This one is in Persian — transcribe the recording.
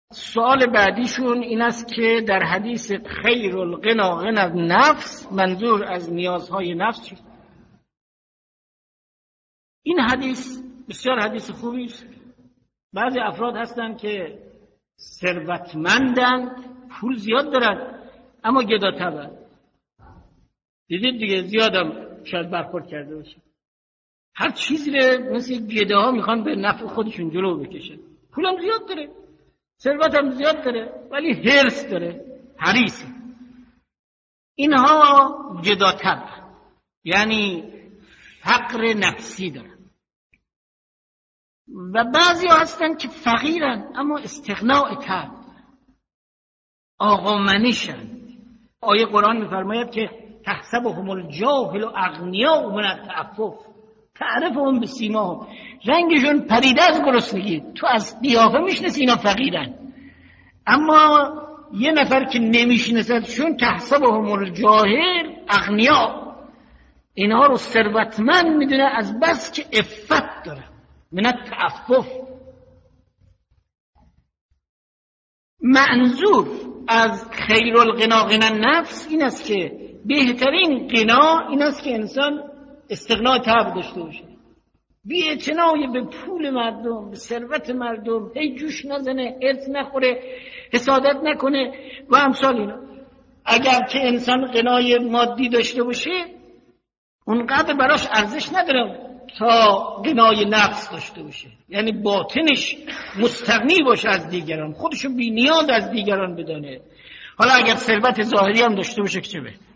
سوال بعدیشون این است که در حدیث خیر الغنا غنا النفس منظور از نیازهای نفس چیست؟ این حدیث بسیار حدیث خوبی است. بعضی افراد هستن که ثروتمندند، پول زیاد دارن، اما گداطبعن. دیدید دیگه، زیادم شاید برخورد کرده باشه. هر چیزی رو مثل گداها میخوان به نفع خودشون جلو بکشن. پولم زیاد داره، ثروتم زیاد داره، ولی حرص داره، حریصه. اینها گداطبع، یعنی فقر نفسی دارن. و بعضی هستن که فقیرن اما استغناء طبع، آقامنشن. آیه قرآن میفرماید که تحسبهم الجاهل اغنیاء من التعفف تعرفهم بسیماهم، رنگشون پریده از گرسنگی، تو از قیافه میشناسی اینا فقیرن. اما یه نفر که نمیشناسدشون تحسبهم الجاهل اغنیاء، اینها رو ثروتمند میدونه از بس که عفت داره، من التعفف. منظور از خیر الغنا غنا النفس این است که بهترین غنا این است که انسان استغنای طبع داشته باشه، بی‌اعتنای به پول مردم، به ثروت مردم، هی جوش نزنه، ارث نخوره، حسادت نکنه و امثال اینا. اگر که انسان غنای مادی داشته باشه اونقدر براش ارزش نداره تا غنای نفس داشته باشه، یعنی باطنش مستغنی باشه از دیگران، خودشو بی نیاز از دیگران بدانه. حالا اگر ثروت ظاهری هم داشته باشه که چه بهتر.